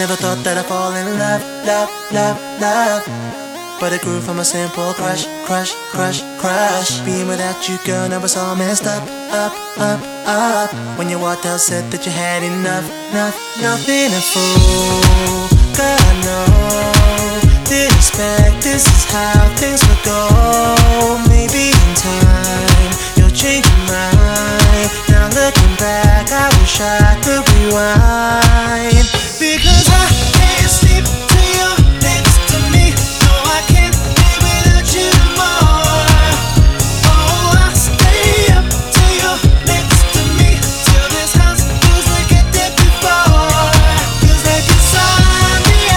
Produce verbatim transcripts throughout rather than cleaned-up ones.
Never thought that I'd fall in love, love, love, love. But it grew from a simple crush, crush, crush, crush. Being without you, girl, now it's all messed up, up, up, up. When you walked out, said that you had enough, enough, nothing a fool. God, I know, didn't expect this is how things would go. Maybe in time, you'll change your mind. Now looking back, I wish I could rewind. Because I can't sleep till you're next to me. No, I can't live without you tomorrow. Oh, I'll stay up till you're next to me. Till this house feels like it did before. Feels like insomnia.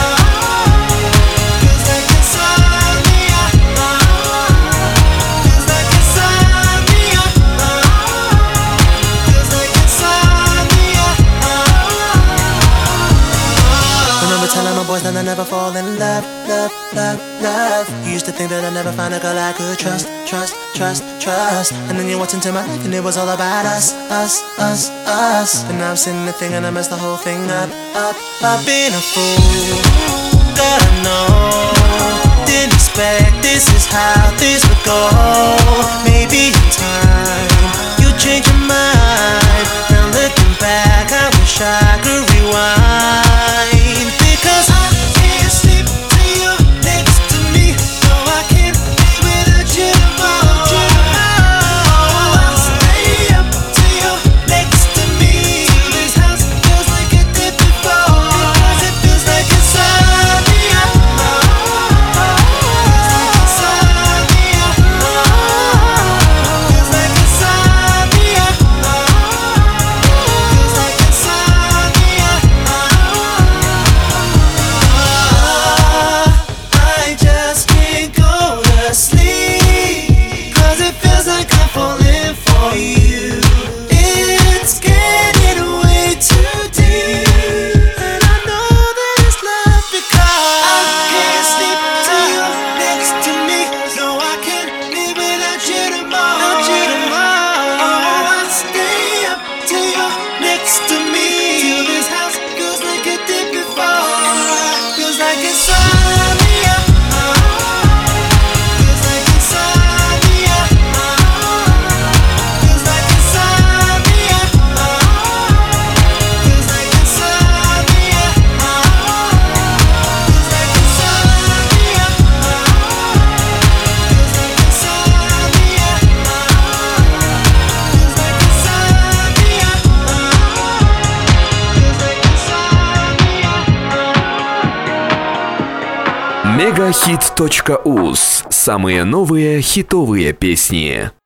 Feels like insomnia. Feels like insomnia. Feels like insomnia. Remember telling my boys that I never fall in love, love, love, love. You used to think that I'd never find a girl I could trust, trust, trust, trust. And then you walked into my life and it was all about us, us, us, us. But now I'm sitting there thinking I messed the whole thing up, up, up. Being a fool, God, I know, didn't expect this is how this would go. Maybe in time, you change your mind. Now looking back, I wish I could rewind. Because I can't sleep till you're next to me. No, I can't live without you tomorrow. Oh, I'll stay up till you're next to me. Till this house feels like it did before. Because it feels like insomnia. Feels like insomnia. Feels like insomnia. Feels like insomnia. I just can't go to sleep. Cause it feels like I'm falling for you. It's getting way too deep. And I know that it's love because I can't sleep till you're next to me. No, I can't live without you tomorrow. Oh, I'll stay up till you're next to me. Till this house feels like it did before. Feels like insomnia. Feels like insomnia. Feels like insomnia. Feels like insomnia. Feels like insomnia. Feels like insomnia. Feels like insomnia. Feels like insomnia. мегахит точка уз. Самые новые хитовые песни.